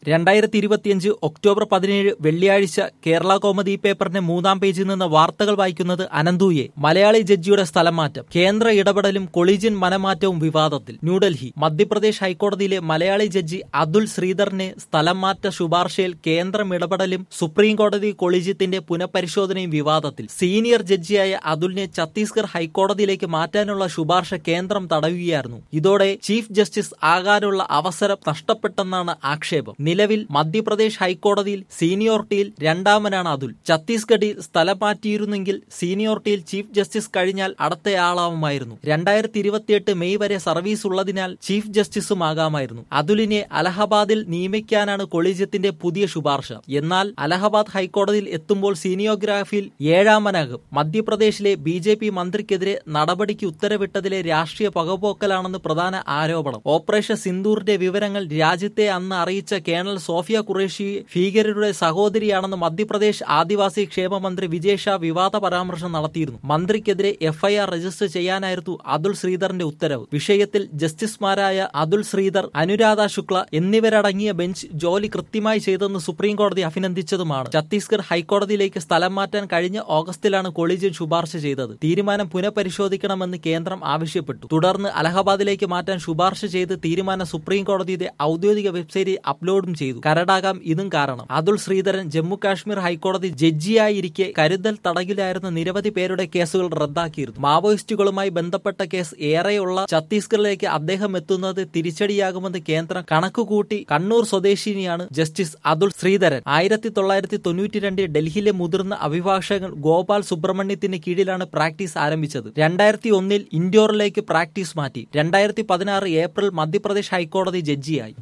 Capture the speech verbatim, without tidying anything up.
രണ്ടായിരത്തി ഇരുപത്തിയഞ്ച് ഒക്ടോബർ പതിനേഴ് വെള്ളിയാഴ്ച കേരള കൗമുദി പേപ്പറിന്റെ മൂന്നാം പേജിൽ നിന്ന് വാർത്തകൾ വായിക്കുന്നത് അനന്തൂയെ. മലയാളി ജഡ്ജിയുടെ സ്ഥലം മാറ്റം, കേന്ദ്ര ഇടപെടലും കൊളീജിയൻ മനമാറ്റവും വിവാദത്തിൽ. ന്യൂഡൽഹി. മധ്യപ്രദേശ് ഹൈക്കോടതിയിലെ മലയാളി ജഡ്ജി അതുൽ ശ്രീധറിനെ സ്ഥലം മാറ്റ ശുപാർശയിൽ കേന്ദ്രം ഇടപെടലും സുപ്രീം കോടതി കൊളീജിയത്തിന്റെ പുനഃപരിശോധനയും വിവാദത്തിൽ. സീനിയർ ജഡ്ജിയായ അതുലിനെ ഛത്തീസ്ഗഡ് ഹൈക്കോടതിയിലേക്ക് മാറ്റാനുള്ള ശുപാർശ കേന്ദ്രം തടയുകയായിരുന്നു. ഇതോടെ ചീഫ് ജസ്റ്റിസ് ആകാനുള്ള അവസരം നഷ്ടപ്പെട്ടെന്നാണ് ആക്ഷേപം. നിലവിൽ മധ്യപ്രദേശ് ഹൈക്കോടതിയിൽ സീനിയോറിറ്റിയിൽ രണ്ടാമനാണ് അതുൽ. ഛത്തീസ്ഗഡിൽ സ്ഥലം മാറ്റിയിരുന്നെങ്കിൽ സീനിയോറിറ്റിയിൽ ചീഫ് ജസ്റ്റിസ് കഴിഞ്ഞാൽ അടുത്തയാളാവുമായിരുന്നു. രണ്ടായിരത്തി ഇരുപത്തിയെട്ട് മെയ് വരെ സർവീസ് ഉള്ളതിനാൽ ചീഫ് ജസ്റ്റിസും ആകാമായിരുന്നു. അതുലിനെ അലഹബാദിൽ നിയമിക്കാനാണ് കൊളീജിയത്തിന്റെ പുതിയ ശുപാർശ. എന്നാൽ അലഹബാദ് ഹൈക്കോടതിയിൽ എത്തുമ്പോൾ സീനിയോഗ്രാഫിയിൽ ഏഴാമനാകും. മധ്യപ്രദേശിലെ ബി ജെ പി മന്ത്രിക്കെതിരെ നടപടിക്ക് ഉത്തരവിട്ടതിലെ രാഷ്ട്രീയ പകപോക്കലാണെന്ന് പ്രധാന ആരോപണം. ഓപ്പറേഷൻ സിന്ദൂറിന്റെ വിവരങ്ങൾ രാജ്യത്തെ അന്ന് അറിയിച്ച കേണൽ സോഫിയ ഖുറേഷി ഭീകരരുടെ സഹോദരിയാണെന്ന് മധ്യപ്രദേശ് ആദിവാസി ക്ഷേമ മന്ത്രി വിജയ് ഷാ വിവാദ പരാമർശം നടത്തിയിരുന്നു. മന്ത്രിക്കെതിരെ എഫ്ഐആർ രജിസ്റ്റർ ചെയ്യാനായിരുന്നു അതുൽ ശ്രീധറിന്റെ ഉത്തരവ്. വിഷയത്തിൽ ജസ്റ്റിസുമാരായ അതുൽ ശ്രീധർ, അനുരാധ ശുക്ല എന്നിവരടങ്ങിയ ബെഞ്ച് ജോലി കൃത്യമായി ചെയ്തെന്ന് സുപ്രീം കോടതി അഭിനന്ദിച്ചതുമാണ്. ഛത്തീസ്ഗഡ് ഹൈക്കോടതിയിലേക്ക് സ്ഥലം മാറ്റാൻ കഴിഞ്ഞ ഓഗസ്റ്റിലാണ് കൊളീജിയൻ ശുപാർശ ചെയ്തത്. തീരുമാനം പുനഃപരിശോധിക്കണമെന്ന് കേന്ദ്രം ആവശ്യപ്പെട്ടു. തുടർന്ന് അലഹബാദിലേക്ക് മാറ്റാൻ ശുപാർശ ചെയ്ത് തീരുമാനം സുപ്രീം കോടതിയുടെ ഔദ്യോഗിക വെബ്സൈറ്റിൽ അപ്ലോഡും ചെയ്തു. കരടാകാം ഇതും കാരണം. അതുൽ ശ്രീധരൻ ജമ്മു കാശ്മീർ ഹൈക്കോടതി ജഡ്ജിയായിരിക്കെ കരുതൽ തടവിലായിരുന്ന നിരവധി പേരുടെ കേസുകൾ റദ്ദാക്കിയിരുന്നു. മാവോയിസ്റ്റുകളുമായി ബന്ധപ്പെട്ട കേസ് ഏറെയുള്ള ഛത്തീസ്ഗഡിലേക്ക് അദ്ദേഹം എത്തുന്നത് തിരിച്ചടിയാകുമെന്ന് കേന്ദ്രം കണക്കുകൂട്ടി. കണ്ണൂർ സ്വദേശിനിയാണ് ജസ്റ്റിസ് അതുൽ ശ്രീധരൻ. ആയിരത്തി തൊള്ളായിരത്തി തൊണ്ണൂറ്റി രണ്ടിൽ ഡൽഹിയിലെ മുതിർന്ന അഭിഭാഷകൻ ഗോപാൽ സുബ്രഹ്മണ്യത്തിന് കീഴിലാണ് പ്രാക്ടീസ് ആരംഭിച്ചത്. രണ്ടായിരത്തി ഒന്നിൽ ഇൻഡോറിലേക്ക് പ്രാക്ടീസ് മാറ്റി. രണ്ടായിരത്തി പതിനാറ് ഏപ്രിൽ മധ്യപ്രദേശ് ഹൈക്കോടതി ജഡ്ജിയായി.